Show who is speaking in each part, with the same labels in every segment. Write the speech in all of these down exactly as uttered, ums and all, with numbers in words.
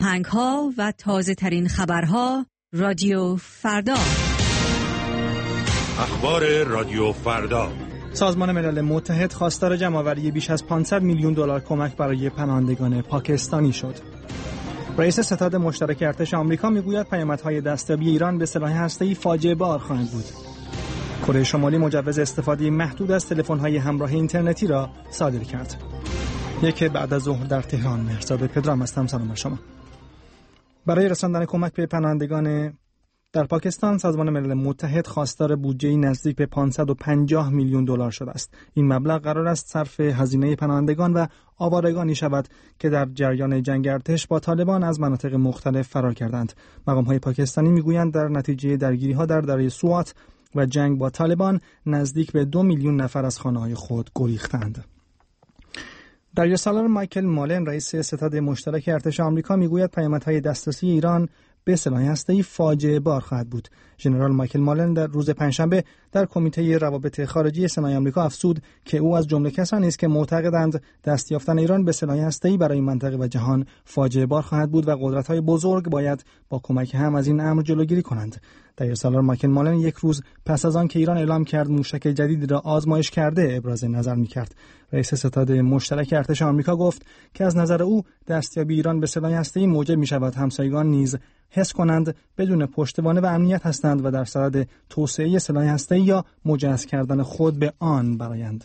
Speaker 1: آهنگ‌ها و تازه‌ترین خبرها رادیو فردا.
Speaker 2: اخبار رادیو فردا.
Speaker 3: سازمان ملل متحد خواستار جمع‌آوری بیش از پانصد میلیون دلار کمک برای پناهندگان پاکستانی شد. رئیس ستاد مشترک ارتش آمریکا میگوید پیامدهای دستیابی ایران به سلاح هسته‌ای فاجعه بار خواهد بود. کره شمالی مجوز استفاده محدود از تلفن‌های همراه اینترنتی را صادر کرد. یک بعد از ظهر در تهران. مهرزاد پدرام هستم. سلام بر شما. برای رساندن کمک به پناهندگان در پاکستان، سازمان ملل متحد خواستار بودجه‌ای نزدیک به پانصد و پنجاه میلیون دلار شده است. این مبلغ قرار است صرف هزینه پناهندگان و آوارگانی شود که در جریان جنگ ارتش با طالبان از مناطق مختلف فرار کردند. مقام‌های پاکستانی میگویند در نتیجه درگیری‌ها در دره سوات و جنگ با طالبان نزدیک به دو میلیون نفر از خانه‌های خود گریختند. دریای سالار مایکل مالن، رئیس ستاد مشترک ارتش آمریکا، میگوید پیامدهای دسترسی ایران به سلاح هسته‌ای فاجعه بار خواهد بود. ژنرال مایکل مالن در روز پنجشنبه در کمیته روابط خارجی سنای آمریکا افزود که او از جمله کسانی است که معتقدند دست یافتن ایران به سلاح هسته‌ای برای منطقه و جهان فاجعه بار خواهد بود و قدرت‌های بزرگ باید با کمک هم از این امر جلوگیری کنند. در سالار مایکل مالن یک روز پس از آن که ایران اعلام کرد موشک جدیدی را آزمایش کرده ابراز نظر می‌کرد. رئیس ستاد مشترک ارتش آمریکا گفت که از نظر او دستیابی ایران به سلاح هسته‌ای موجب می‌شود همسایگان نیز حس کنند بدون پشتوانه و امنیت هستند و در صدد توسعه سلاح هسته‌ای یا مجهز کردن خود به آن برآیند.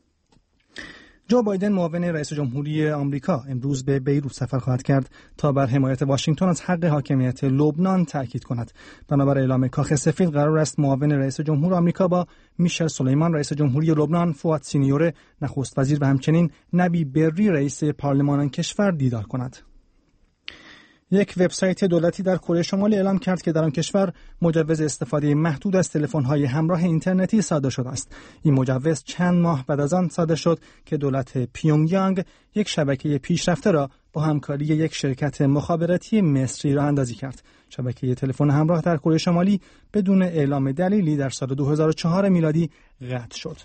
Speaker 3: جو بایدن، معاون رئیس جمهوری آمریکا، امروز به بیروت سفر خواهد کرد تا بر حمایت واشنگتن از حق حاکمیت لبنان تاکید کند. بنابر اعلام کاخ سفید قرار است معاون رئیس جمهور آمریکا با میشل سلیمان، رئیس جمهوری لبنان، فؤاد سینیور، نخست وزیر و همچنین نبی بری، رئیس پارلمان آن کشور دیدار کند. یک وبسایت دولتی در کره شمالی اعلام کرد که در آن کشور مجوز استفاده محدود از تلفن‌های همراه اینترنتی صادر شده است. این مجوز چند ماه بعد از آن صادر شد که دولت پیونگ یانگ یک شبکه پیشرفته را با همکاری یک شرکت مخابراتی مصری راه اندازی کرد. شبکه تلفن همراه در کره شمالی بدون اعلام دلیلی در سال دو هزار و چهار میلادی قطع شد.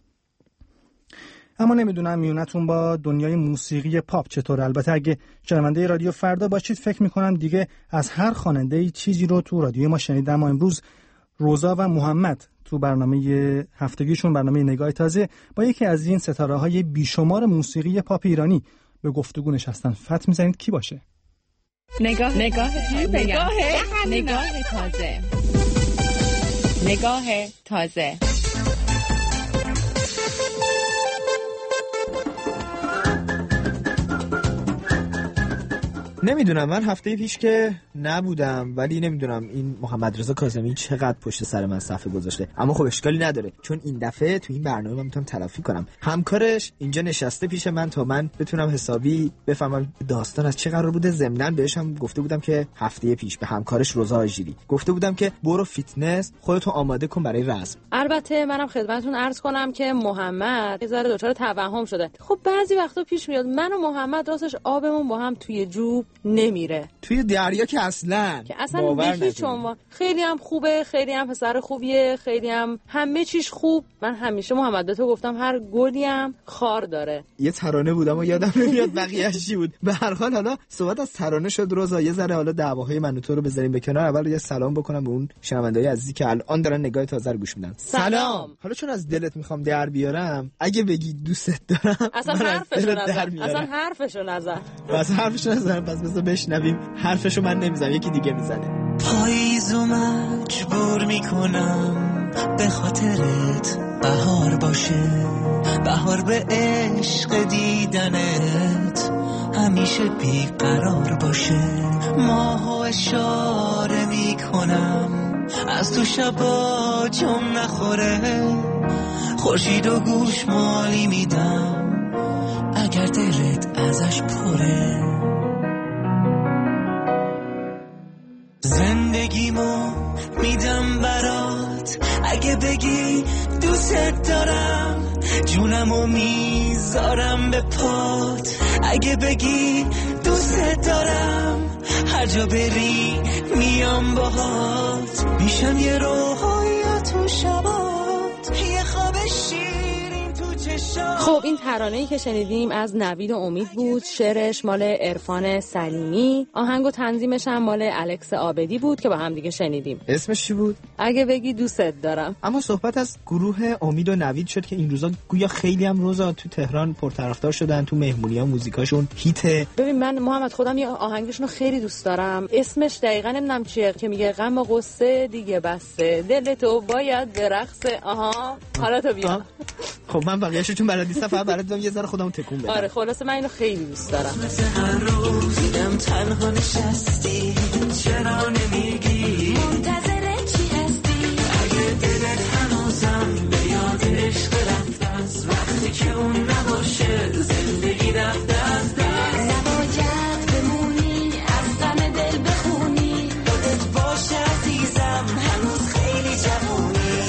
Speaker 3: اما نمیدونم میونتون با دنیای موسیقی پاپ چطور. البته اگه شنونده رادیو فردا باشید فکر میکنم دیگه از هر خواننده چیزی رو تو رادیو ما شنیدم. اما امروز روزا و محمد تو برنامه هفتگیشون، برنامه نگاه تازه، با یکی از این ستاره‌های بیشمار موسیقی پاپ ایرانی به گفتگو نشستن. فتح میزنید کی باشه؟
Speaker 4: نگاه نگاه نگاه نگاه تازه نگاه تازه
Speaker 5: نمیدونم، من هفته پیش که نبودم ولی نمیدونم این محمد رضا کاظمی چقدر پشت سر من صفحه گذاشته، اما خب اشکالی نداره چون این دفعه تو این برنامه من میتونم تلافی کنم. همکارش اینجا نشسته پیش من تا من بتونم حسابی بفهمم داستان از چه قرار بوده. ضمناً بهش هم گفته بودم که هفته پیش به همکارش روزا آژیری گفته بودم که برو فیتنس خودتو آماده کن برای رسم.
Speaker 6: البته منم خدمتتون عرض کنم که محمد یه ذره دچار توهم شده. خب بعضی وقتا پیش میاد من و محمد راستش آبمون با هم توی جوب نمیره، توی
Speaker 5: دریا که اصلا
Speaker 6: که اصلا به هیچ عنوان. خیلی هم خوبه، خیلی هم پسر خوبیه، خیلی هم همه چیش خوب. من همیشه محمد به تو گفتم هر گلی هم خار داره.
Speaker 5: یه ترانه بود اما یادم نمیاد بقیه‌اش چی بود. به هر حال حالا صحبت از ترانه شد، روزا یه ذره حالا دعواهای من و تو رو بذاریم به کنار. اول یه سلام بکنم به اون شنونده‌های عزیزی که الان دارن نگاه تازه رو گوش میدن.
Speaker 6: سلام.
Speaker 5: حالا چون از دلت میخوام در بیارم، اگه بگی دوستت دارم
Speaker 6: اصلا حرفشو نزن، اصلا حرفشو نزن،
Speaker 5: اصلا حرفشو نزن. پس بذار بشنویم. حرفشو من نمیزنم، یکی دیگه میزنه.
Speaker 7: پاییزو مجبور میکنم به خاطرت بهار باشه، بهار به عشق دیدنت همیشه بیقرار باشه. ماهو اشاره میکنم از تو شبا جم نخوره، خورشیدو گوش مالی میدم اگر دلت ازش پره. زندگیمو میدم برات اگه بگی دوست دارم، جونمو میذارم به پات اگه بگی دوست دارم. هر جا بری میام باهات، میشم یه روحایا تو شبات، یه خواب شیرین تو چشم.
Speaker 6: خب این ترانه‌ای که شنیدیم از نوید و امید بود، شعرش مال عرفان سلیمی، آهنگ و تنظیمش هم مال الکس عابدی بود که با هم دیگه شنیدیم.
Speaker 5: اسمش چی بود؟
Speaker 6: اگه بگی دوست دارم.
Speaker 5: اما صحبت از گروه امید و نوید شد که این روزا گویا خیلی هم روزا تو تهران پرطرفدار شدن، تو مهمونی‌ها موزیکاشون هیته.
Speaker 6: ببین من محمد خودم یه آهنگشون رو خیلی دوست دارم، اسمش دقیقاً نمیدونم چیه که میگه غم و غصه دیگه بسته، دل تو باید برقصه. آها حالا تو بیا.
Speaker 5: خب من بقیه‌اشو چون بلد نیستم فقط برات یه ذره خودمو تکون بدم.
Speaker 6: آره خلاصه من اینو خیلی دوست دارم.
Speaker 7: هر روز دیدم تنها نشستی، چرا نمیگی منتظر چی هستی؟ اگه دلت هنوزم به یاد عشق رفت از وقتی که اون نباشه زندگی رفت از دست، نباید بمونی از غم دل بخونی، یادت باشه عزیزم هنوز خیلی جوونی،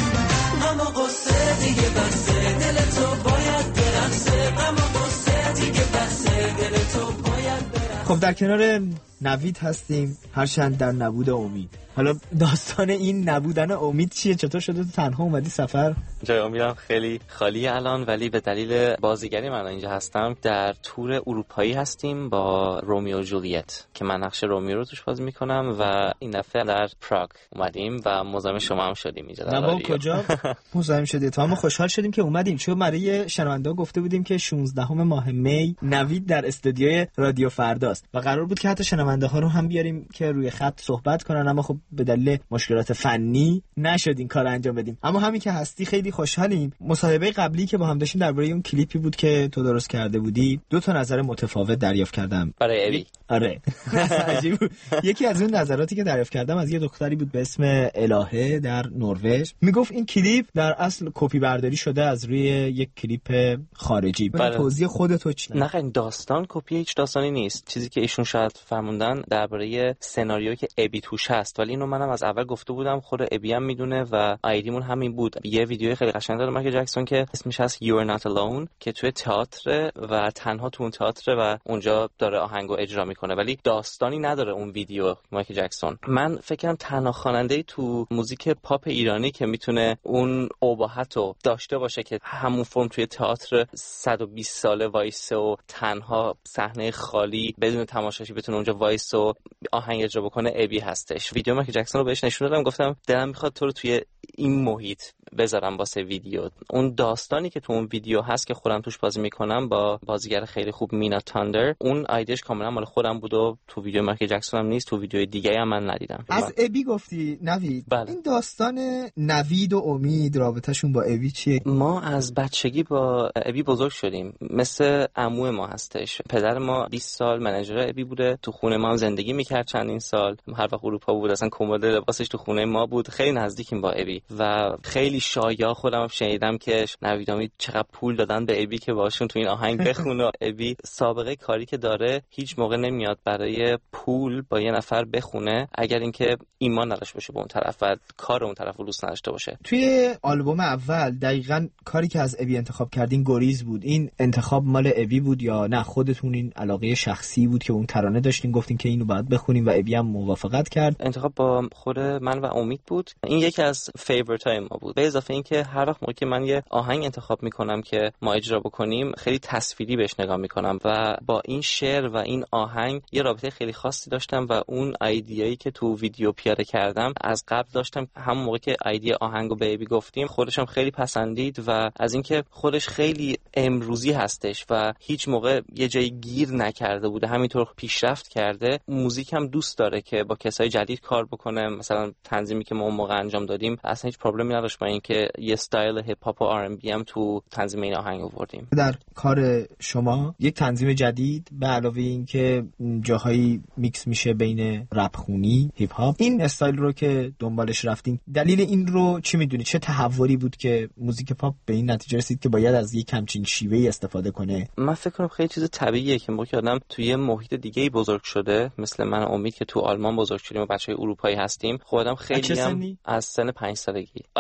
Speaker 7: غم و غصه دیگه بسه، دل تو باید برقصه، غم و غصه دیگه بسه، دل تو باید برقصه.
Speaker 5: خب در کنار نوید هستیم، هرچند در نبود امید. حالا داستان این نبودن امید چیه؟ چطور شده تو تنها اومدی سفر؟
Speaker 8: جای امیدم خیلی خالیه الان، ولی به دلیل بازیگری من اینجا هستم. در تور اروپایی هستیم با رومیو و جولیت که من نقش رومیو رو توش بازی میکنم و این دفعه در پراگ اومدیم و مزاحم شما هم شدیم اینجا در رادیو.
Speaker 5: کجا مزاحم شدید؟ تو هم خوشحال شدیم که اومدیم، چون برای شنونده‌ها گفته بودیم که شانزدهم ماه می نوید در استودیوی رادیو فرداست و قرار بود که حتی شنونده‌ها رو هم بیاریم که روی خط صحبت کنن، اما خب به دلیل مشکلات فنی نشد این کار انجام بدیم. اما همین که هستی خیلی خوشحالیم. مصاحبه قبلی که با هم داشتیم درباره اون کلیپی بود که تو درست کرده بودی، دو تا نظر متفاوت دریافت کردم
Speaker 8: برای ابی.
Speaker 5: آره عجیب بود. یکی از اون نظراتی که دریافت کردم از یه دختری بود به اسم الهه در نروژ، میگفت این کلیپ در اصل کپی برداری شده از روی یک کلیپ خارجی.
Speaker 8: بله.
Speaker 5: توضیح خودت چی؟
Speaker 8: نه این داستان کپی هیچ داستانی نیست. چیزی که ایشون شاید فرموندن درباره سناریویی که ابی توش هست، ولی اینو منم از اول گفته بودم، خود ابی هم میدونه و آیدیمون همین بود. یه ویدیو خیلی قشنگ داره مایکل جکسون که اسمش هست You Are Not Alone که توی تئاتر و تنها تو اون تئاتر و اونجا داره آهنگو اجرا میکنه، ولی داستانی نداره اون ویدیو مایکل جکسون. من فکر کنم تنها خواننده تو موزیک پاپ ایرانی که میتونه اون اباحتو داشته باشه که همون فرم توی تئاتر صد و بیست ساله وایسه و تنها صحنه خالی بدون تماشاشی بتونه اونجا وایسه و آهنگ اجرا بکنه ابی هستش. ویدیو مایکل جکسون رو بهش نشون دادم، گفتم دلم میخواد تو رو توی این محیط بذارم واسه ویدیو. اون داستانی که تو اون ویدیو هست که خودم توش بازی میکنم با بازیگر خیلی خوب مینا تاندر، اون ایدهش کاملا مال خودم بود و تو ویدیو مایکل جکسون هم نیست، تو ویدیو دیگه هم من ندیدم.
Speaker 5: از ابی گفتی نوید.
Speaker 8: بله.
Speaker 5: این داستان نوید و امید رابطهشون با ابی چیه؟
Speaker 8: ما از بچگی با ابی بزرگ شدیم، مثل عمو ما هستش. پدر ما بیست سال منیجر ابی بوده، تو خونه ما هم زندگی میکرد چندین سال، هر وقت اروپا بود اصلا کمد لباسش تو خونه ما بود. خیلی نزدیکیم با ابی و خیلی شایعه خودم شنیدم که نوید امید چقدر پول دادن به ابی که باشون تو این آهنگ بخونه. ابی سابقه کاری که داره هیچ موقع نمیاد برای پول با یه نفر بخونه اگر اینکه ایمان نداشته باشه به اون طرف و کار اون طرف رو دوست نداشته باشه.
Speaker 5: توی آلبوم اول دقیقاً کاری که از ابی انتخاب کردین گریز بود. این انتخاب مال ابی بود یا نه خودتون این علاقه شخصی بود که اون ترانه داشتین گفتین که اینو باید بخونیم و ابی هم موافقت کرد؟
Speaker 8: انتخاب با خود من و امید بود. این یکی از فیوریت های ما بود. به اضافه اینکه هر وقت موقعی که من یه آهنگ انتخاب میکنم که ما اجرا بکنیم خیلی تصویری بهش نگاه میکنم و با این شعر و این آهنگ یه رابطه خیلی خاصی داشتم و اون ایده‌ای که تو ویدیو پیاده کردم از قبل داشتم. همون موقع که ایده آهنگو به ابی گفتیم خودشم خیلی پسندید و از اینکه خودش خیلی امروزی هستش و هیچ موقع یه جایی گیر نکرده بوده، همینطور پیشرفت کرده. موزیک هم دوست داره که با کسای جدید کار بکنه. مثلا تنظیمی که ما اون موقع انجام دادیم اصلا هیچ پروبلمی نداشت با اینکه یه استایل هیپ هاپ و آر ام بی هم تو تنظیم این آهنگ آوردیم.
Speaker 5: در کار شما یک تنظیم جدید به علاوه اینکه جاهایی میکس میشه بین رپ خونی هیپ هاپ، این استایل رو که دنبالش رفتین، دلیل این رو چی میدونی؟ چه تحولی بود که موزیک پاپ به این نتیجه رسید که باید از یک همچین شیوهی استفاده کنه؟
Speaker 8: من فکر کنم خیلی چیز طبیعیه که موقعی آدم توی محیط دیگه‌ای بزرگ شده، مثل من و امید که تو آلمان بزرگ شدیم و بچهای اروپایی هستیم، خب آدم خیلی هم از سن پنج سالگی آدم خب خیلی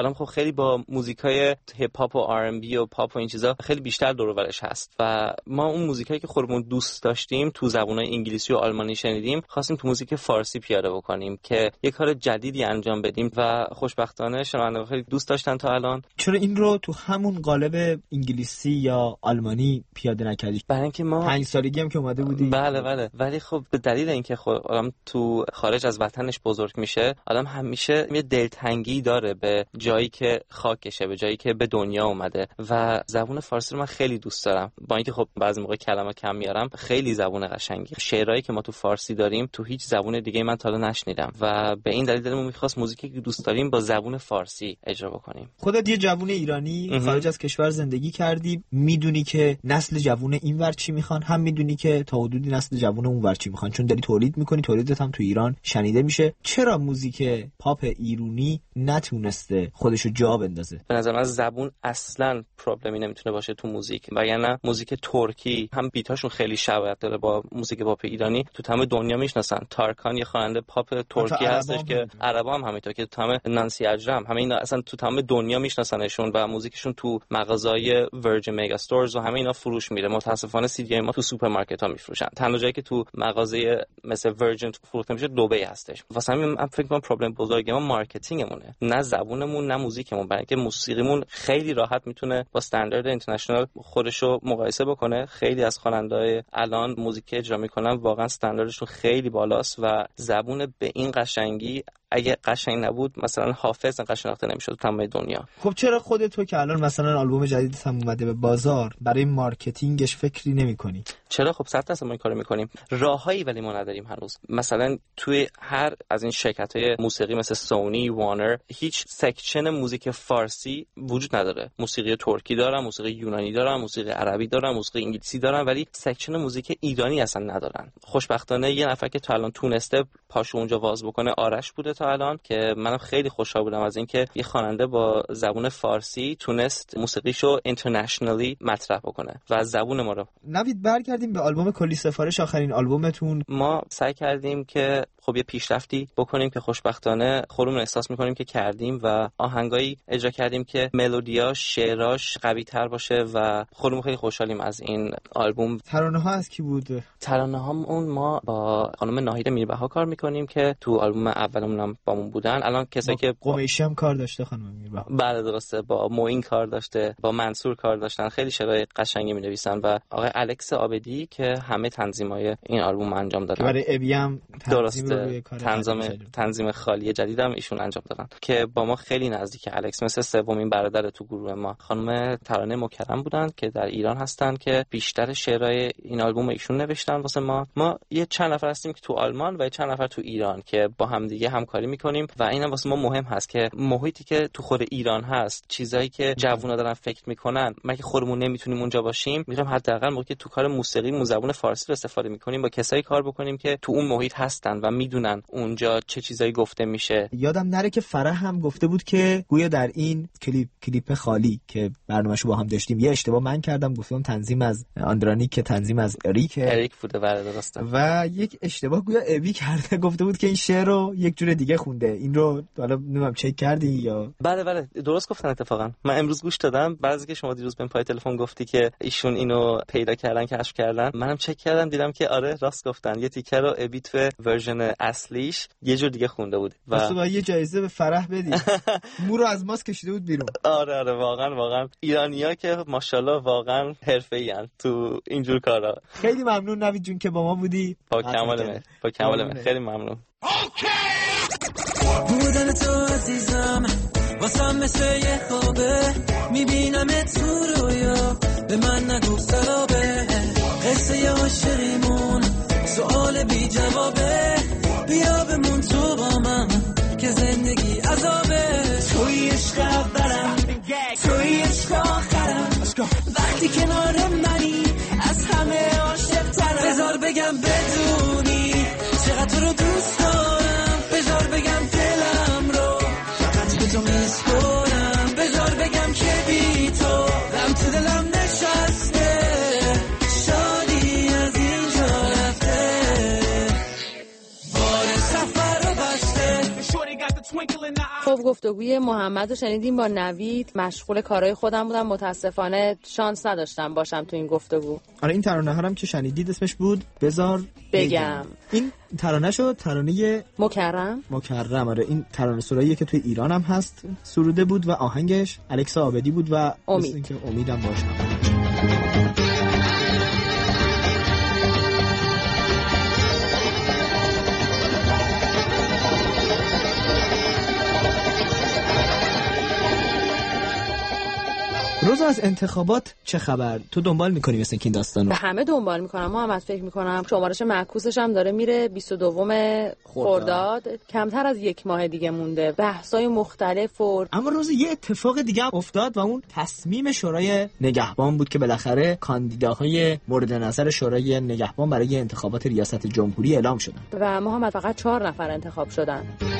Speaker 8: خیلی با موزیکای هیپ هاپ و آر ام بی و پاپ و این چیزا خیلی بیشتر دور و برش هست و ما اون موزیکایی که خودمون دوست داشتیم تو زبان‌های انگلیسی و آلمانی شنیدیم خواستیم تو موزیک فارسی پیاده بکنیم که یه کار جدیدی انجام بدیم و خوشبختانه شنونده‌ها خیلی دوست داشتن تا الان.
Speaker 5: چرا این رو تو همون قالب انگلیسی یا آلمانی پیاده نکردی؟
Speaker 8: برای اینکه ما
Speaker 5: پنج سالگی هم که اومده بودی.
Speaker 8: بله بله، ولی خب به دلیل اینکه خب آدم تو خارج از وطنش بزرگ میشه، آدم همیشه یه دلتنگی داره به جایی که خاکشه، به جایی که به دنیا اومده و زبان فارسی رو من خیلی دوست دارم. با اینکه خب بعضی موقع کلمه کم میارم، خیلی زبان قشنگی. شعرهایی که ما تو فارسی داریم تو هیچ زبان دیگه من تا الان نشنیدم و به این دلیل دلمون می‌خواست موزیکی که دوست داریم با زبان فارسی اجرا بکنیم. خودت
Speaker 5: یه جوون ایرانی خارج از کشور زندگی کردی، میدونی که نسل جوون اینور چی میخوان، هم میدونی که تا حدودی نسل جوون اونور چی میخوان، چون داری تولید میکنی، تولیدت هم تو ایران شنیده میشه. چرا موزیک پاپ ایرانی نتونسته خودشو جا بندازه؟
Speaker 8: به نظر من زبون اصلا پرابلمی نمیتونه باشه تو موزیک، وگرنه موزیک ترکی هم بیتاشون خیلی شباهت داره با موزیک پاپ ایرانی. تو تمام دنیا میشناسن. تارکان یه خواننده پاپ ترکی هستش که عربا هم همینطور، که تو تمام نانسی اجرم همه اینا اصلا تو تمام دنیا میشناسنشون و موزیکشون تو مغازهای ورجن مگا استورز و همه اینا فروش میره. متاسفانه سی دی ما تو سوپرمارکت ها میفروشن. تنها جایی که تو مغازه مثل ورجن فروخته میشه دبی هستش. واسه همین من فکر کنم پرابلم بزرگ ما مارکتینگمونه، نه زبونمون نه موزیکمون. برای اینکه موسیقیمون خیلی راحت میتونه با استاندارد اینترنشنال خودشو مقایسه بکنه. خیلی از خواننده‌های الان موزیک اجرا میکنن واقعا استانداردشون خیلی بالاست و زبون به این قشنگی اگه قشنگ نبود مثلا حافظ قشنگ شناخته نمیشد تو تمام دنیا.
Speaker 5: خب چرا خودت تو که الان مثلا آلبوم جدیدت هم اومده به بازار برای مارکتینگش فکری نمی‌کنی؟
Speaker 8: چرا؟ خب صد درصد ما این کارو می‌کنیم. راههایی ولی ما نداریم هنوز. مثلا توی هر از این شرکت‌های موسیقی مثل سونی، وارنر، هیچ سکشن موزیک فارسی وجود نداره. موسیقی ترکی دارن، موسیقی یونانی دارن، موسیقی عربی دارن، موسیقی انگلیسی دارن، ولی سکشن موزیک ایرانی اصلا ندارن. خوشبختانه یه نفر که تا الان تونسته پاشو اونجا واز بکنه آرش بوده تا الان، که منم خیلی خوشحال بودم از اینکه یه خواننده با زبان فارسی تونست موسیقیشو اینترنشنالی مطرح بکنه و زبون ما رو.
Speaker 5: نوید برگردیم به آلبوم کلی سفارش، آخرین آلبومتون.
Speaker 8: ما سعی کردیم که خب یه پیشرفتی بکنیم که خوشبختانه خودمون احساس می‌کنیم که کردیم و آهنگایی اجرا کردیم که ملودیاش، شعراش قوی‌تر باشه و خودمون خیلی خوشحالیم از این آلبوم.
Speaker 5: ترانه‌ها از کی بود؟
Speaker 8: ترانه‌هامون ما با خانم ناهید میربها کار می‌کنیم که تو آلبوم اولمون هم بامون بودن. الان کسایی که
Speaker 5: قمیشی هم کار داشته خانم میربها.
Speaker 8: بله درسته، با موین کار داشته، با منصور کار داشتن، خیلی شعرهای قشنگی می‌نویسن و آقای الکس عابدی که همه تنظیمای این آلبوم انجام دادن.
Speaker 5: برای ابی هم
Speaker 8: درسته تنظیم تنظیم خالی جدیدم ایشون انجام دادن که با ما خیلی نزدیک. الکس مثل سومین برادر تو گروه ما. خانم ترانه مکرم بودن که در ایران هستن که بیشتر شعرهای این آلبوم ایشون نوشتن واسه ما. ما یه چند نفر هستیم که تو آلمان و یه چند نفر تو ایران که با هم دیگه همکاری میکنیم و اینم واسه ما مهم هست که محیطی که تو خود ایران هست، چیزایی که جوونا دارن فکر میکنن، ما که خودمون نمیتونیم اونجا باشیم، میگم حداقل موقعی که تو کار موسیقی مو زبان فارسی رو استفاده میکنیم با کسایی کار بکنیم که تو اون محیط هستن و میدونن اونجا چه چیزایی گفته میشه.
Speaker 5: یادم نره که فرح هم گفته بود که گویا در این کلیپ کلیپ خالی که برنامه‌شو با هم داشتیم یه اشتباه من کردم، گفتم تنظیم از آندرانیک که تنظیم از اریک
Speaker 8: اریک بوده. بله درسته.
Speaker 5: و یک اشتباه گویا ابی کرده، گفته بود که این شعر رو یک جور دیگه خونده. این رو حالا نمیدونم چک کردی یا؟
Speaker 8: بله بله درست گفتن. اتفاقا من امروز گوش دادم، بعضی که شما دیروز بهم پای تلفن گفتی که ایشون اینو پیدا کردن، کشف کردن، منم چک کردم دیدم که آره راست گفتن. یه تیکر رو ابی تو ورژن اصلیش یه جور دیگه خونده بود و
Speaker 5: واسه یه جایزه به فرح بدی. مو رو از ماست کشیده بود بیرون.
Speaker 8: آره آره واقعا واقعا ایرانی‌ها که ماشاءالله واقعا حرفه‌این تو اینجور کارا.
Speaker 5: خیلی ممنون نوید جون که با ما بودی.
Speaker 8: با کمال من با کمال من خیلی ممنون.
Speaker 7: بودن تو عزیزم واسم مثل یه خوابه، میبینم تو رویا به من نگو سلامه. قصه عاشقیمون سوال بی جوابه، بیا بمون تو با من که زندگی عذابه. توی عشق اولم، توی عشق آخرم، وقتی کنار منی از همه عاشق ترم. بذار بگم بدونی چقدر تو رو دوست دارم، بذار بگم دلم رو فقط به تو میسپرم، بذار بگم که بی تو غم تو دلم نشسته، شادی از اینجا رفته، بار سفر رو بسته.
Speaker 6: خب گفتگوی محمد رو شنیدیم با نوید. مشغول کارهای خودم بودم، متاسفانه شانس نداشتم باشم تو این گفتگو.
Speaker 5: آره این ترانه هم که شنیدید اسمش بود بذار
Speaker 6: بگم.
Speaker 5: این ترانه شد ترانه
Speaker 6: مکرم
Speaker 5: مکرم. آره این ترانه سراییه که توی ایران هم هست سروده بود و آهنگش الکسا عابدی بود و
Speaker 6: امید
Speaker 5: که امیدم باشه. روز از انتخابات چه خبر؟ تو دنبال می‌کنی مثل این داستانو؟
Speaker 6: به همه دنبال می‌کنم محمد. فکر می‌کنم شمارش معکوسش هم داره میره بیست و دوم خرداد. کمتر از یک ماه دیگه مونده. بحث‌های مختلف و
Speaker 5: اما روز یه اتفاق دیگه هم افتاد و اون تصمیم شورای نگهبان بود که بالاخره کاندیداهای مورد نظر شورای نگهبان برای انتخابات ریاست جمهوری اعلام شدن.
Speaker 6: و محمد فقط چهار نفر انتخاب شدن.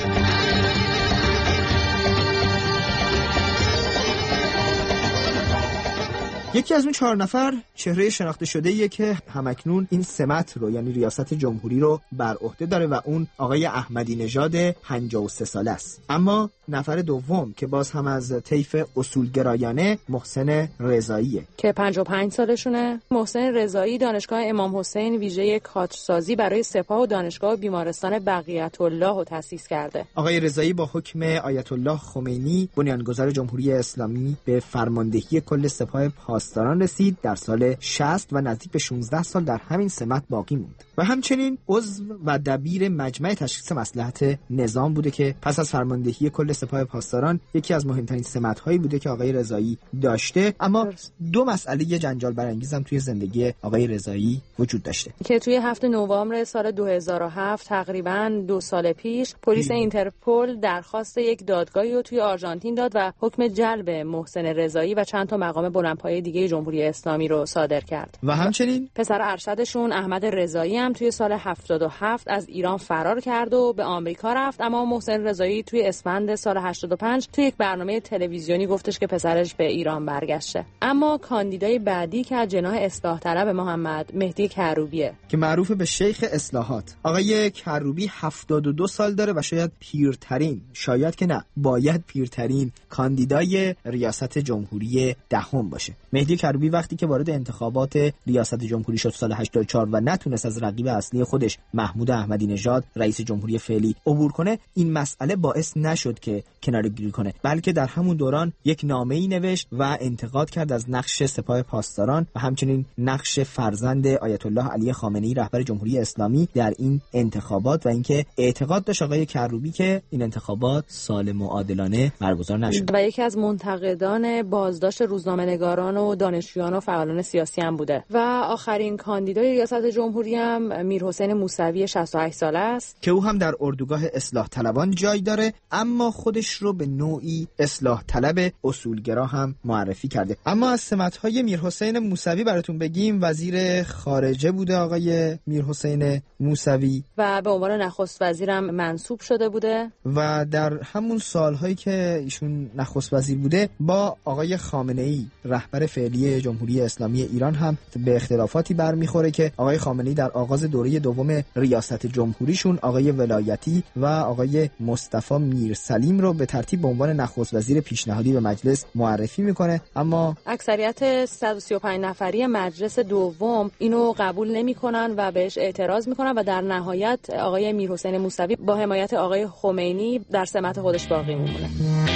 Speaker 5: یکی از اون چهار نفر چهره شناخته شده‌ایه که همکنون این سمت رو یعنی ریاست جمهوری رو بر عهده داره و اون آقای احمدی نژاد پنجاه و سه ساله است. اما نفر دوم که باز هم از طیف اصولگرایانه محسن رضاییه
Speaker 6: که پنجاه و پنج سالشونه. محسن رضایی دانشگاه امام حسین ویژه کادرسازی برای سپاه و دانشگاه بیمارستان بقیت الله رو تأسیس کرده.
Speaker 5: آقای رضایی با حکم آیت الله خمینی بنیانگذار جمهوری اسلامی به فرماندهی کل سپاه پاسداران رسید. در سال شصت و نزدیک به شانزده سال در همین سمت باقی موند و همچنین عضو و دبیر مجمع تشخیص مصلحت نظام بوده که پس از فرماندهی کل سپاه پاسداران یکی از مهمترین سمت‌هایی بوده که آقای رضایی داشته. اما دو مسئله جنجال برانگیز هم توی زندگی آقای رضایی وجود داشته
Speaker 6: که توی هفتم نوامبر سال دو هزار و هفت تقریباً دو سال پیش پلیس اینترپل درخواست یک دادگاهی رو توی آرژانتین داد و حکم جلب محسن رضایی و چند تا مقام بلندپایه دیگه جمهوری اسلامی رو صادر کرد.
Speaker 5: و همچنین
Speaker 6: پسر ارشدشون احمد رضایی هم توی سال هفتاد و هفت از ایران فرار کرد و به آمریکا رفت. اما محسن رضایی توی اسفند سال هشتاد و پنج توی یک برنامه تلویزیونی گفتش که پسرش به ایران برگشته. اما کاندیدای بعدی که از جناح اصلاح طلب محمد مهدی کروبیه
Speaker 5: که معروف به شیخ اصلاحات. آقای کروبی هفتاد و دو سال داره و شاید پیرترین، شاید که نه باید پیرترین کاندیدای ریاست جمهوری دهم باشه. مهدی کروبی وقتی که وارد انتخابات ریاست جمهوری شد سال هشتاد و چهار و نتونست از رقیب اصلی خودش محمود احمدی نژاد رئیس جمهوری فعلی عبور کنه، این مسئله باعث نشد که کناره‌گیری کنه، بلکه در همون دوران یک نامه‌ای نوشت و انتقاد کرد از نقش سپاه پاسداران و همچنین نقش فرزند آیت الله علی خامنه‌ای رهبر جمهوری اسلامی در این انتخابات و اینکه اعتقاد داشت آقای کروبی که این انتخابات سالم و عادلانه برگزار نشد.
Speaker 6: و یکی از منتقدان بازداشت روزنامه‌نگاران و دانشجویان و فعالان سیاسی هم بوده. و آخرین کاندیدای ریاست جمهوری هم میرحسین موسوی شصت و هشت ساله است
Speaker 5: که او هم در اردوگاه اصلاح طلبان جای داره، اما خودش رو به نوعی اصلاح طلب اصولگرا هم معرفی کرده. اما از سمت‌های میرحسین موسوی براتون بگیم، وزیر خارجه بوده آقای میرحسین موسوی
Speaker 6: و به عنوان نخست وزیرم منصوب شده بوده
Speaker 5: و در همون سالهایی که ایشون نخست وزیر بوده با آقای خامنه‌ای رهبر فعلی جمهوری اسلامی ایران هم به اختلافاتی برمیخوره که آقای خامنه‌ای در آغاز دوره دوم ریاست جمهوریشون آقای ولایتی و آقای مصطفی میرسلیم رو به ترتیب به عنوان نخست وزیر پیشنهادی به مجلس معرفی میکنه، اما
Speaker 6: اکثریت صد و سی و پنج نفری مجلس دوم اینو قبول نمیکنن و بهش اعتراض میکنن و در نهایت آقای میرحسین موسوی با حمایت آقای خمینی در سمت خودش باقی میمونه.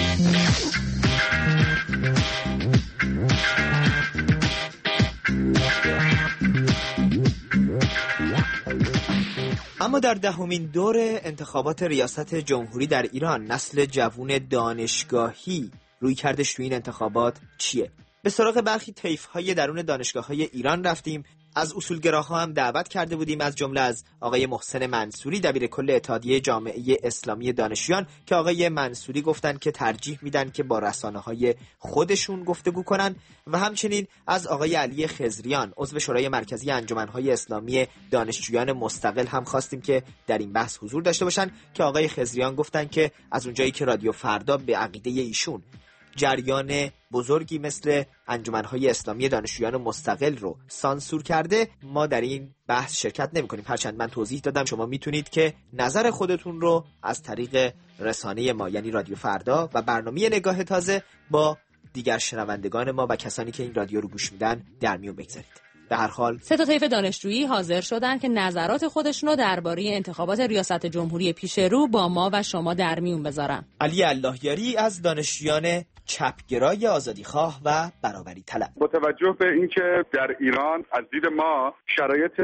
Speaker 5: اما در دهمین دور انتخابات ریاست جمهوری در ایران نسل جوون دانشگاهی روی کردش توی این انتخابات چیه؟ به سراغ برخی طیف‌های درون دانشگاه‌های ایران رفتیم. از اصولگراها هم دعوت کرده بودیم، از جمله از آقای محسن منصوری دبیر کل اتحادیه جامعه اسلامی دانشجویان که آقای منصوری گفتن که ترجیح میدن که با رسانه‌های خودشون گفتگو کنن و همچنین از آقای علی خضریان عضو شورای مرکزی انجمن‌های اسلامی دانشجویان مستقل هم خواستیم که در این بحث حضور داشته باشن که آقای خضریان گفتن که از اونجایی که رادیو فردا به عقیده ایشون جریان بزرگی مثل انجمن‌های اسلامی دانشجویان مستقل رو سانسور کرده، ما در این بحث شرکت نمی‌کنیم. هرچند من توضیح دادم شما میتونید که نظر خودتون رو از طریق رسانه ما یعنی رادیو فردا و برنامه نگاه تازه با دیگر شنوندگان ما و کسانی که این رادیو رو گوش میدن در میون بگذارید. به هر حال
Speaker 6: سه تا طیف دانشجویی حاضر شدن که نظرات خودشون رو درباره انتخابات ریاست جمهوری پیش رو با ما و شما در میون بذارن.
Speaker 5: علی اللهیاری از دانشجویان چپگرای آزادیخواه و برابری طلب.
Speaker 9: با توجه به اینکه در ایران از دید ما شرایط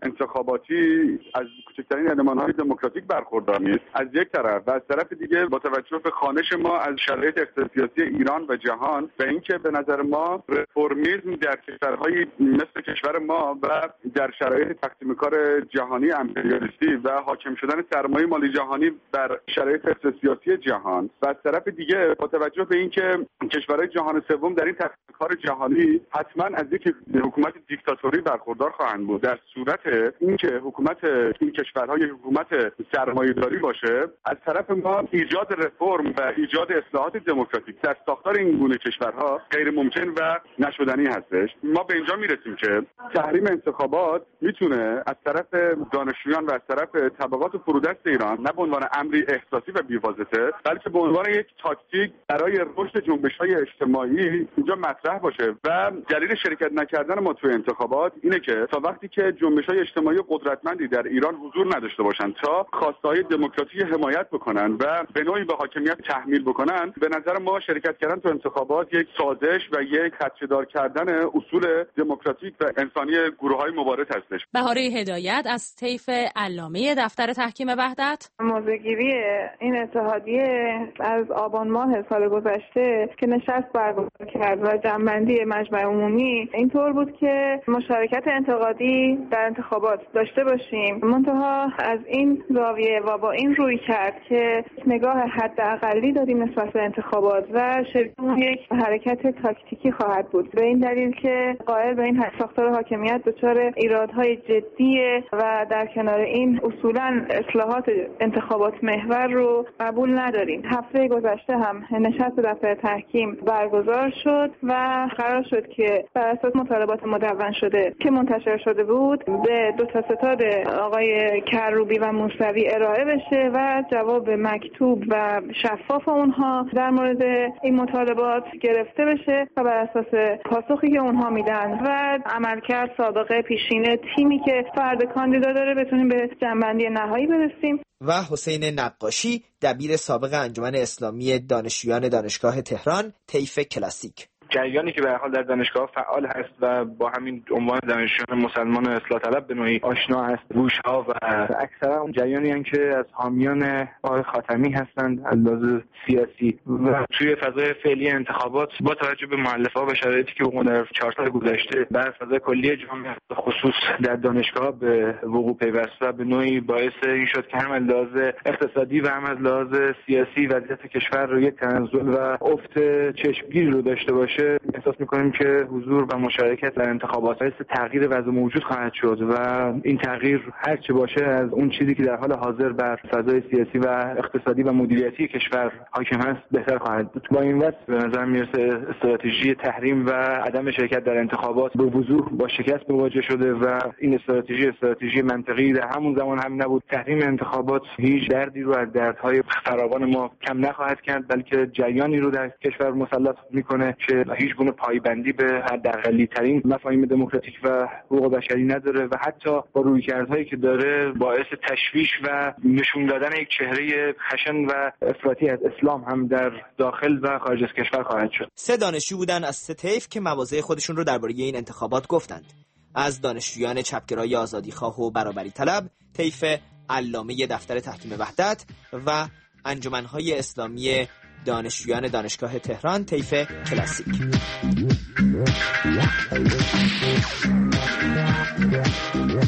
Speaker 9: انتخاباتی از کوچکترین المان‌های دموکراتیک برخوردار نیست از یک طرف و از طرف دیگه با توجه به خوانش ما از شرایط اقتصادی ایران و جهان و اینکه به نظر ما رفرمیسم در کشورهای مثل کشور ما و در شرایط تقسیم کار جهانی امپریالیستی و حاکم شدن سرمایه مالی جهانی بر شرایط سیاسی جهان و از طرف دیگه با توجه به اینکه کشورهای جهان سوم در این تقسیم کار جهانی حتما از یک حکومت دیکتاتوری برخوردار خواهند بود در صورت اینکه حکومت این کشورهای حکومت سرمایه‌داری باشه. از طرف ما ایجاد رفرم و ایجاد اصلاحات دموکراتیک در ساختار این گونه کشورها غیر ممکن و نشدنی هستش. ما به اینجا میرسیم که تحریم انتخابات میتونه از طرف دانشجویان و از طرف طبقات فرودست ایران نه به عنوان امری احساسی و بی‌واسطه بلکه به عنوان یک تاکتیک برای رشد جنبش‌های اجتماعی اینجا مطرح باشه و دلیل شرکت نکردن ما توی انتخابات اینه که تا وقتی که جنبش‌های اجتماعی قدرتمندی در ایران حضور نداشته باشن تا خواسته‌های دموکراتیک حمایت بکنن و به نوعی به حاکمیت تحمیل بکنن، به نظر ما شرکت کردن تو انتخابات یک سازش و یک خدشه‌دار کردن اصول دموکراتیک و انسانی گروه‌های مبارز هستش.
Speaker 6: بهاره هدایت از طیف علامه دفتر تحکیم وحدت.
Speaker 10: موضوعگیری این اتحادیه از آبان ماه سال گذشته که نشست برگزار کرد و جمع‌بندی مجمع عمومی اینطور بود که مشارکت انتقادی در انتخابات داشته باشیم، منتها از این زاویه و با این روی کرد که نگاه حداقلی داریم نسبت به انتخابات و شرکتمون یک حرکت تاکتیکی خواهد بود، به این دلیل که قائل به این ساختار حاکمیت دچار ایرادهای جدیه و در کنار این اصولاً اصلاحات انتخابات محور رو قبول نداریم. هفته گذشته هم نشست دفتر تحکیم برگزار شد و قرار شد که بر اساس مطالبات مدون شده که منتشر شده بود به دو تا ستاد آقای کروبی و موسوی ارائه بشه و جواب مکتوب و شفاف اونها در مورد این مطالبات گرفته بشه و بر اساس پاسخی که اونها میدن و عملکرد سابقه پیشینه تیمی که فرد کاندیدا داره بتونیم به جنبندی نهایی برسیم.
Speaker 5: و حسین نقاشی دبیر سابق انجمن اسلامی دانشجویان دانشگاه تهران طیف کلاسیک.
Speaker 11: جریانی که به هر حال در دانشگاه فعال هست و با همین عنوان دانشجویان مسلمان اصلاح طلب به نوعی آشنا هست، گوش‌ها و اکثرا اون جریانی هستند که از حامیان آقای خاتمی هستند از لحاظ سیاسی و توی فضای فعلی انتخابات با توجه به مؤلفه‌ها و شرایطی که در چهار سال گذشته بر فضای کلی جامعه خصوص در دانشگاه به وقوع پیوسته به نوعی باعث این شد که هم از لحاظ اقتصادی و هم از لحاظ سیاسی وضعیت کشور رو یک تنزل و افت چشمگیر رو داشته باشه. احساس می‌کنیم که حضور و مشارکت در انتخابات باعث تغییر وضع موجود خواهد شد و این تغییر هر چه باشه از اون چیزی که در حال حاضر بر فضای سیاسی و اقتصادی و مدیریتی کشور حاکم هست بهتر خواهد بود. با این وجه به نظر میرسه استراتژی تحریم و عدم شرکت در انتخابات به وضوح با شکست مواجه شده و این استراتژی استراتژی منطقی در همون زمان هم نبود. تحریم انتخابات هیچ دردی رو از دردهای فراوان ما کم نخواهد کرد، بلکه جریانی رو در کشور مسلط میکنه که هیچ گونه پایبندی به حداقلی ترین مفاهیم دموکراتیک و حقوق بشری نداره و حتی با رویکردهایی که داره باعث تشویش و نشون دادن یک چهره خشن و افراطی از اسلام هم در داخل و خارج از کشور خواهد شد.
Speaker 5: سه دانشجو بودن از سه طیف که مواضع خودشون رو درباره این انتخابات گفتند. از دانشجویان چپگرای آزادیخواه و برابری طلب، طیف علامه دفتر تحکیم وحدت و انجمن‌های اسلامی دانشجویان دانشگاه تهران طیف کلاسیک.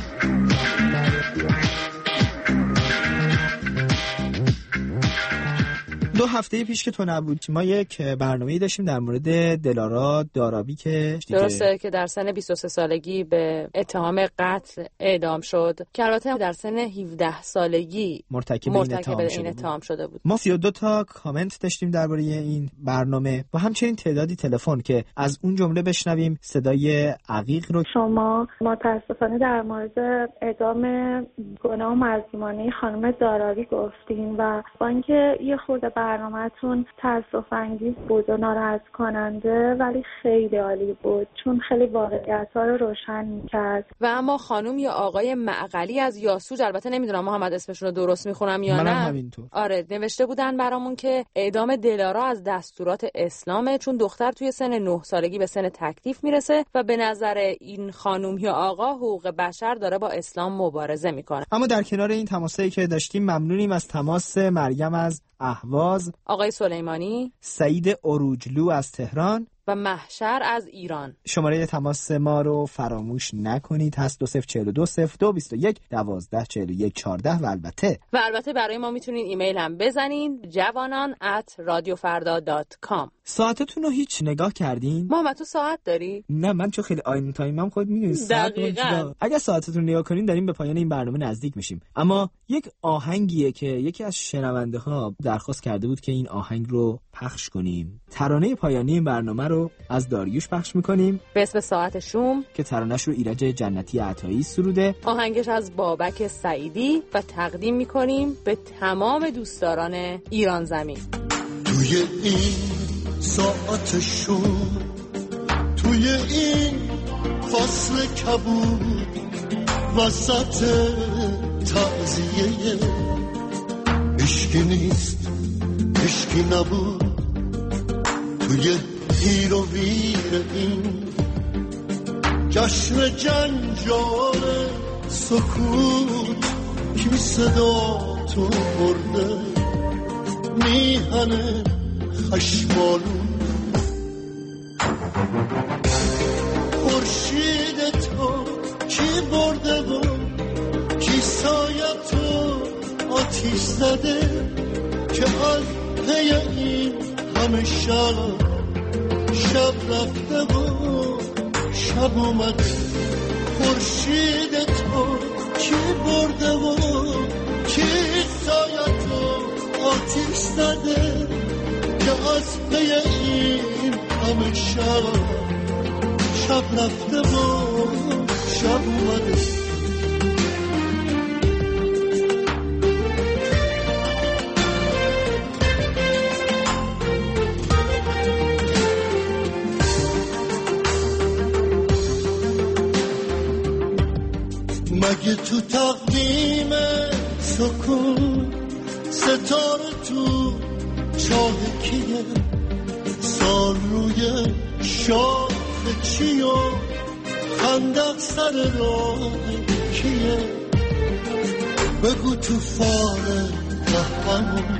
Speaker 5: دو دو هفته پیش که تو نبود ما یک برنامه‌ای داشتیم در مورد دلارا دارابی که
Speaker 6: درسته که در سن بیست و سه سالگی به اتهام قتل اعدام شد که البته در سن هفده سالگی
Speaker 5: مرتکب,
Speaker 6: مرتکب
Speaker 5: این,
Speaker 6: این اتهام شده بود.
Speaker 5: ما سی و دو تا کامنت داشتیم درباره این برنامه و همچنین تعدادی تلفن که از اون جمله بشنویم صدای عقیق رو.
Speaker 10: شما متاسفانه در مورد اعدام گناه و مظلومانه خانم دارابی گفتین و با اینکه یه خورده برنامه‌تون تأسف انگیز بود و ناراحت کننده ولی خیلی عالی بود چون خیلی واقعیت‌ها رو روشن می‌کرد.
Speaker 6: و اما خانم یا آقای معقلی از یاسوج، البته نمیدونم محمد اسمشون رو درست میخونم یا
Speaker 5: منم
Speaker 6: نه،
Speaker 5: همینطور.
Speaker 6: آره نوشته بودن برامون که اعدام دلارا از دستورات اسلامه چون دختر توی سن نه سالگی به سن تکلیف میرسه و به نظر این خانم یا آقا حقوق بشر داره با اسلام مبارزه میکنه.
Speaker 5: اما در کنار این تماسایی که داشتیم ممنونیم از تماس مریم از اهواز،
Speaker 6: آقای سلیمانی،
Speaker 5: سعید اروجلو از تهران
Speaker 6: و محشر از ایران.
Speaker 5: شماره تماس ما رو فراموش نکنید، هست دو صفر چهل و دو صفر دو بیست و یک دوازده چهل و یک چهارده و البته
Speaker 6: و البته برای ما میتونین ایمیل هم بزنین جوانان ات رادیو فردا دات کام.
Speaker 5: ساعتتون رو هیچ نگاه کردین؟
Speaker 6: محمد تو ساعت داری؟
Speaker 5: نه من چون خیلی آین تایمم خود میدونید.
Speaker 6: دقیقاً.
Speaker 5: اگه ساعتتون نگاه کنین داریم به پایان این برنامه نزدیک میشیم. اما یک آهنگیه که یکی از شنونده ها درخواست کرده بود که این آهنگ رو پخش کنیم. ترانه پایانی این برنامه رو از داریوش پخش میکنیم
Speaker 6: به اسم ساعت شوم که
Speaker 5: ترانه‌ش رو ایرج جنتی عطایی سروده،
Speaker 6: آهنگش از بابک سعیدی و تقدیم میکنیم به تمام دوستداران ایران زمین.
Speaker 12: توی این ساعت شوم، توی این فصل کبود، وسط تعزیه اشکی نیست اشکی نبود، توی هیر و ویر این جشن جنجال سکوت کی صدا تو برده میهن خشمالو، خورشید تو کی برده و کی سایه تو آتیش زده که از پی این همه شب شب رفته و شب اومده، خورشید تو کی برده و کی سایه تو آتیش زده که از پی این همه شب شب رفته و شب اومده. مگه تو تقویم سکون ستاره تو چاه کیه، سال روی شاخ چی و خندق سر راه کیه، بگو تو فال قهرمان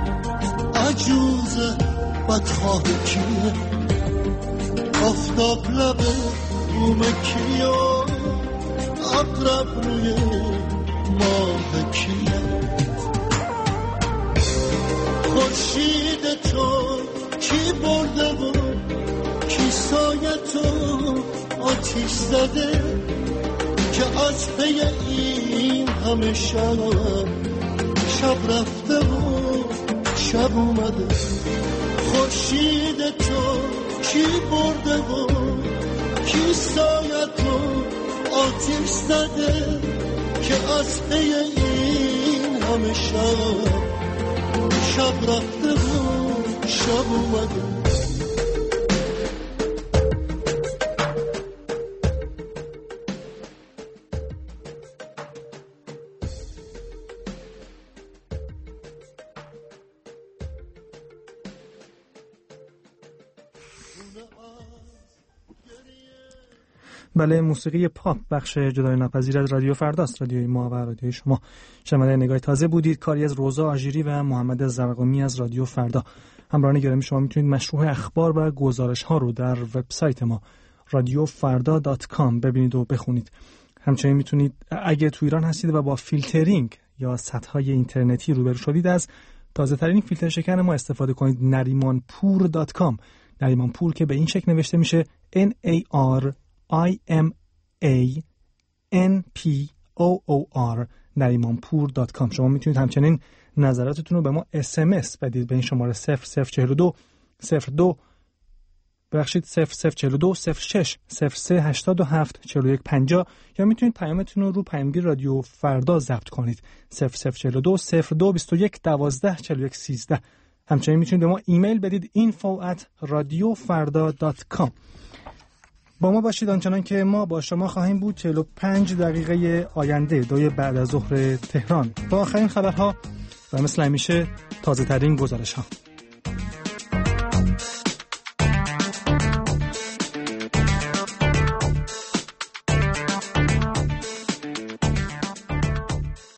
Speaker 12: عجوز بدخواه کیه، آفتاب لب روم کیه، عقرب روی ماه کیه، خورشید تو کی برده و کی سایه تو آتیش زده که از پی این همه شب شب رفته و شب اومده، خورشید تو کی برده و کی سایه تو آتیش زده که از پی این همه شب شب رفته و شب اومده.
Speaker 3: بله، موسیقی پاپ بخش جدای ناپذیر از رادیو فرداست، رادیوی ما و رادیوی شما. شنونده نگاه تازه بودید، کاری از روزا آژیری و محمد زرقامی از رادیو فردا. همراهان گرامی، شما میتونید مشروح اخبار و گزارش ها رو در وبسایت ما رادیو فردا دات کام ببینید و بخونید. همچنین میتونید اگه تو ایران هستید و با فیلترینگ یا سطح‌های اینترنتی روبرو شدید از تازه ترین فیلتر شکن ما استفاده کنید. نریمان پور دات کام. نریمان پور که به این شکل نوشته میشه N A R I M A N P O O R نریمان پور دات کام. شما میتونید همچنین نظراتتون رو به ما اس ام اس بدید به این شماره صفر صفر چهل و دو صفر دو ببخشید صفر صفر چهل و دو صفر شش صفر سه هشتاد و هفت چهل و یک پنجاه، یا میتونید پیامتون رو رو پیامگیر رادیو فردا ضبط کنید صفر صفر چهل و دو صفر دو بیست و یک دوازده چهل و یک سیزده. همچنین میتونید به ما ایمیل بدید info at radiofarda دات کام. با ما باشید آنچنان که ما با شما خواهیم بود چهل و پنج دقیقه آینده دوی بعد از ظهر تهران با آخرین خبرها و مثل همیشه تازه ترین گزارش ها.